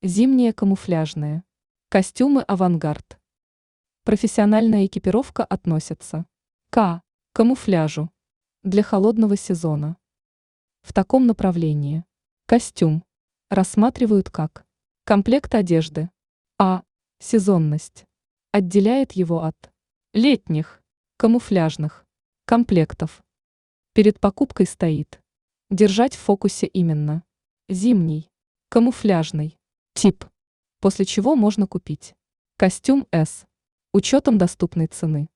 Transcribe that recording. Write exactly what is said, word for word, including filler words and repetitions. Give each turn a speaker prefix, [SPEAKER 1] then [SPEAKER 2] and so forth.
[SPEAKER 1] Зимние камуфляжные. Костюмы «Авангард». Профессиональная экипировка относится к камуфляжу для холодного сезона. В таком направлении костюм рассматривают как комплект одежды, а сезонность отделяет его от летних камуфляжных комплектов. Перед покупкой стоит держать в фокусе именно зимний камуфляжный тип, после чего можно купить костюм S учетом доступной цены.